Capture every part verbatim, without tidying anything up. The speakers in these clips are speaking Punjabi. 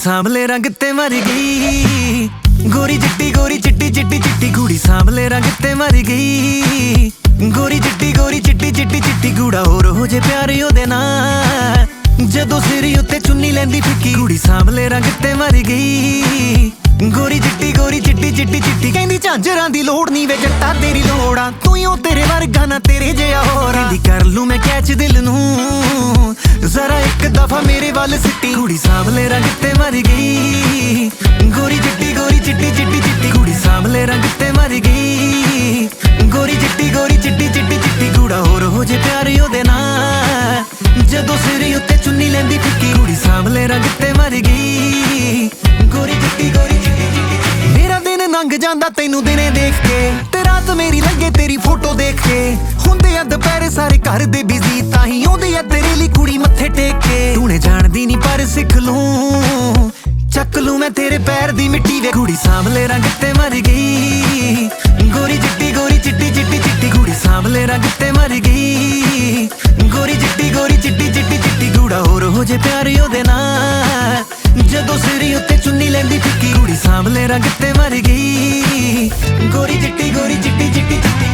ਸਾਂਵਲੇ ਰੰਗ ਤੇ ਮਰ ਗਈ, ਗੋਰੀ ਚਿੱਟੀ ਗੋਰੀ ਚਿੱਟੀ ਚਿੱਟੀ ਚਿੱਟੀ ਕੁੜੀ ਸਾਂਵਲੇ ਰੰਗ ਤੇ ਮਰ ਗਈ, ਗੋਰੀ ਚਿੱਟੀ ਗੋਰੀ ਚਿੱਟੀ ਚਿੱਟੀ ਚਿੱਟੀ ਗੂੜਾ ਹੋਰ ਹੋ ਜੇ ਪਿਆਰ ਉਹਦੇ ਨਾਲ, ਜਦੋਂ ਸਿਰ ਉੱਤੇ ਚੁੰਨੀ ਲੈਂਦੀ ਫਿੱਕੀ ਕੁੜੀ ਸਾਂਵਲੇ ਰੰਗ ਤੇ ਮਰ ਗਈ, ਗੋਰੀ ਚਿੱਟੀ ਗੋਰੀ ਚਿੱਟੀ ਚਿੱਟੀ ਚਿੱਟੀ ਕਹਿੰਦੀ ਝਾਂਜਰਾਂ ਦੀ ਲੋੜ ਨਹੀਂ ਵੇ ਜੱਟਾ ਤੇਰੀ ਲੋੜਾਂ, ਤੂੰ ਹੀ ਉਹ ਤੇਰੇ ਵਰਗਾ ਨਾ ਤੇਰੇ ਜਿਹਾ ਹੋਰ, ਕਹਿੰਦੀ ਕਰ ਲੂੰ ਮੈਂ ਕੈਚ ਦਿਲ ਨੂੰ ਜ਼ਰਾ ਇੱਕ ਦਫਾ ਮੇਰੇ ਵੱਲ ਸਿੱਟੀ, ਕੁੜੀ ਸਾਂਵਲੇ ਰੰਗ ਤੇ ਮਰ ਗਈ, ਗੋਰੀ ਚਿੱਟੀ ਗੋਰੀ ਚਿੱਟੀ ਚਿੱਟੀ ਚਿੱਟੀ ਕੁੜੀ ਸਾਂਵਲੇ ਰੰਗ ਤੇ ਮਰ ਗਈ, ਗੋਰੀ ਚਿੱਟੀ ਗੋਰੀ ਚਿੱਟੀ ਚਿੱਟੀ ਚਿੱਟੀ ਗੂੜਾ ਹੋਰ ਹੋ ਜੇ ਪਿਆਰ ਉਹਦੇ ਨਾਲ, ਜਦੋਂ ਸਿਰ ਉੱਤੇ ਚੁੰਨੀ ਲੈਂਦੀ ਫਿੱਕੀ ਕੁੜੀ ਸਾਂਵਲੇ ਰੰਗ ਤੇ ਮਰ ਗਈ, ਗੋਰੀ ਚਿੱਟੀ ਗੋਰੀ ਚਿੱਟੀ ਚਿੱਟੀ। ਮੇਰਾ ਦਿਨ ਲੰਘ ਜਾਂਦਾ ਤੈਨੂੰ ਦਿਨੇ ਦੇਖ ਕੇ, ਤੇ ਰਾਤ ਮੇਰੀ ਲੱਗੇ ਤੇਰੀ ਫੋਟੋ ਦੇਖ ਕੇ, ਹੁੰਦੇ ਆ ਦੁਪਹਿਰੇ ਸਾਰੇ ਘਰ ਦੇ ਬਿਜ਼ੀ, ਤਾਂ ਹੀ ਆਉਂਦੀ ਆ ਤੇਰੇ ਲਈ ਕੁੜੀ ਮੱਥੇ ਟੇਕ ਕੇ, ਤੂੰ ਨੇ ਜਾਣਦੀ ਨਹੀਂ ਪਰ ਸਿੱਖ ਲੂੰ, ਚੱਕ ਲੂੰ ਮੈਂ ਤੇਰੇ ਪੈਰ ਦੀ ਮਿੱਟੀ ਵੇ, ਕੁੜੀ ਸਾਂਵਲੇ ਰੰਗ ਤੇ ਮਰ ਗਈ, ਗੋਰੀ ਚਿੱਟੀ ਗੋਰੀ ਚਿੱਟੀ ਚਿੱਟੀ ਚਿੱਟੀ ਕੁੜੀ ਸਾਂਵਲੇ ਰੰਗ ਤੇ ਮਰ ਗਈ, ਗੋਰੀ ਚਿੱਟੀ ਗੋਰੀ ਚਿੱਟੀ ਚਿੱਟੀ ਚਿੱਟੀ ਗੂੜਾ ਹੋਰ ਹੋ ਜੇ ਪਿਆਰ ਉਹਦੇ ਨਾਲ, ਜਦੋਂ ਸਿਰ ਉੱਤੇ ਚੁੰਨੀ ਲੈਂਦੀ ਫਿੱਕੀ ਕੁੜੀ ਸਾਂਵਲੇ ਰੰਗ ਤੇ ਮਰ ਗਈ, ਗੋਰੀ ਚਿੱਟੀ ਗੋਰੀ ਚਿੱਟੀ ਚਿੱਟੀ ਚਿੱਟੀ।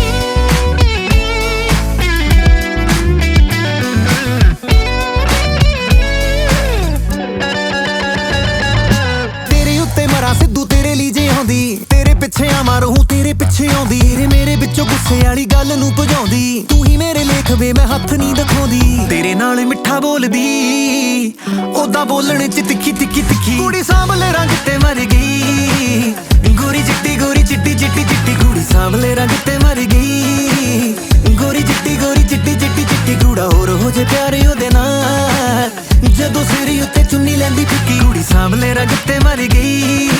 ਤੇਰੇ ਉੱਤੇ ਮਰਾਂ ਸਿੱਧੂ ਤੇਰੇ ਲਈ ਜੇ ਆਉਂਦੀ, ਤੇਰੇ ਪਿੱਛੇ ਆਵਾਂ ਰਹੂੰ ਤੇਰੇ ਪਿੱਛੇ ਆਉਂਦੀ, ਤੇਰੇ ਮੇਰੇ ਵਿੱਚੋਂ ਗੁੱਸੇ ਵਾਲੀ ਗੱਲ ਨੂੰ ਭਜਾਉਂਦੀ, ਤੂੰ ਹੀ ਮੇਰੇ ਲੇਖ ਵੇ ਮੈਂ ਹੱਥ ਨਹੀਂ ਦਿਖਾਉਂਦੀ, ਤੇਰੇ ਨਾਲ ਮਿੱਠਾ ਬੋਲਦੀ ਓਦਾਂ ਬੋਲਣ ਚ ਤਿੱਖੀ ਤਿੱਖੀ ਤਿੱਖੀ, ਕੁੜੀ ਸਾਂਵਲੇ ਰੰਗ ਤੇ ਮਰ ਗਈ, ਗੋਰੀ ਚਿੱਟੀ ਗੋਰੀ ਚਿੱਟੀ ਚਿੱਟੀ ਚਿੱਟੀ ਕੁੜੀ ਸਾਂਵਲੇ ਰੰਗ ਤੇ ਮਰ ਗਈ, ਗੋਰੀ ਚਿੱਟੀ ਗੋਰੀ ਚਿੱਟੀ ਚਿੱਟੀ ਚਿੱਟੀ ਗੂੜਾ ਹੋਰ ਹੋ ਜੇ ਪਿਆਰ ਉਹਦੇ ਨਾਲ, ਜਦੋਂ ਸਿਰ ਉੱਤੇ ਚੁੰਨੀ ਲੈਂਦੀ ਫਿੱਕੀ ਕੁੜੀ ਸਾਂਵਲੇ ਰੰਗ ਤੇ ਮਰ ਗਈ।